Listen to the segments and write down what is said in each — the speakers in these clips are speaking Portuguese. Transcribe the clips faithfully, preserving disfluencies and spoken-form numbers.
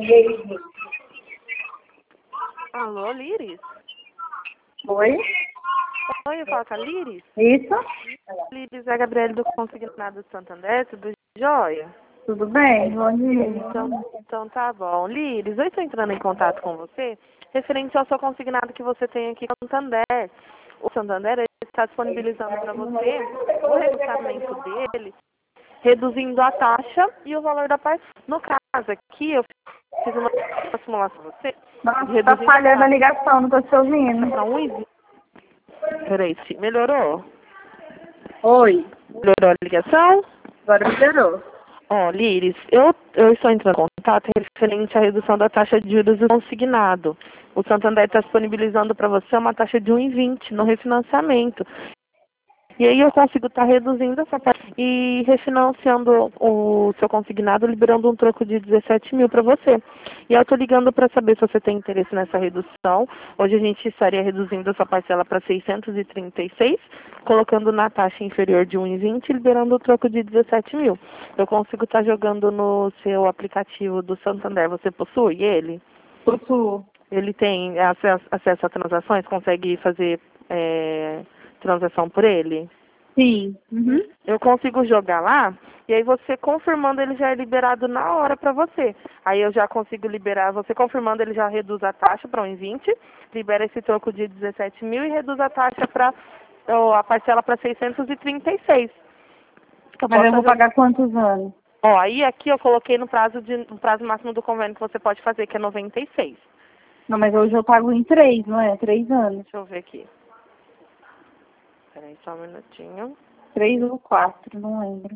Alô, Liris? Oi? Oi, eu falo com a Liris? Isso? Liris, é a Gabriele do Consignado Santander, tudo jóia? Tudo bem? Bom dia. Então, então tá bom. Liris, eu estou entrando em contato com você referente ao seu consignado que você tem aqui com o Santander. O Santander ele está disponibilizando para você o regulamento dele, reduzindo a taxa e o valor da parte. No caso aqui, eu fiz uma simulação para você. Nossa, tá falhando a ligação, não tô te ouvindo. Para um e vinte. Peraí, se- melhorou? Oi, Melhorou a ligação? agora melhorou. Ó, Liris, eu, eu estou entrando em contato referente à redução da taxa de juros do consignado. O Santander está disponibilizando para você uma taxa de um e vinte no refinanciamento. E aí eu consigo estar reduzindo essa taxa e refinanciando o seu consignado, liberando um troco de dezessete mil para você. E eu estou ligando para saber se você tem interesse nessa redução. Hoje a gente estaria reduzindo essa parcela para seiscentos e trinta e seis, colocando na taxa inferior de um e vinte, liberando o troco de dezessete mil. Eu consigo estar jogando no seu aplicativo do Santander. Você possui ele? Possuo. Ele tem acesso, acesso a transações? Consegue fazer é, transação por ele? Sim. Uhum. Eu consigo jogar lá, e aí você confirmando ele já é liberado na hora para você. Aí eu já consigo liberar, você confirmando ele já reduz a taxa para um e vinte, libera esse troco de dezessete mil e reduz a taxa para, a parcela para seiscentos e trinta e seis. Eu Mas posso eu vou fazer- pagar quantos anos? Ó, aí aqui eu coloquei no prazo, de, no prazo máximo do convênio que você pode fazer, que é noventa e seis. Não, mas hoje eu pago em três, não é? Três anos. Deixa eu ver aqui. Peraí, só um minutinho. Três ou quatro, não lembro.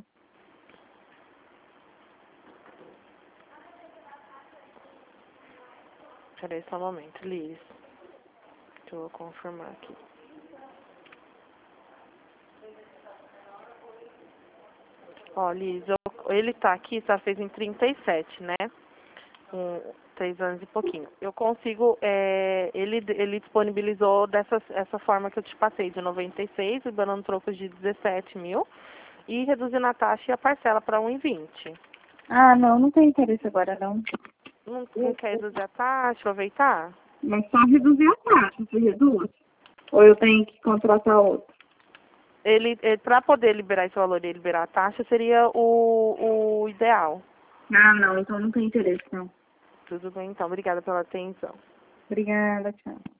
Peraí só um momento, Liz. Deixa eu confirmar aqui. Ó, Liz, eu- ele tá aqui, tá fez em trinta e sete, né? Com três anos e pouquinho. Eu consigo, é, ele, ele disponibilizou dessa essa forma que eu te passei, de noventa e seis, liberando trocos de dezessete mil e reduzindo a taxa e a parcela para um e vinte. Ah, não, não tem interesse agora, não. Não, não quer reduzir a taxa, aproveitar? Mas só reduzir a taxa, se reduz. Ou eu tenho que contratar outro? Ele, ele para poder liberar esse valor e liberar a taxa, seria o, o ideal. Ah, não, então não tem interesse, não. Tudo bem, então. Obrigada pela atenção. Obrigada, tchau.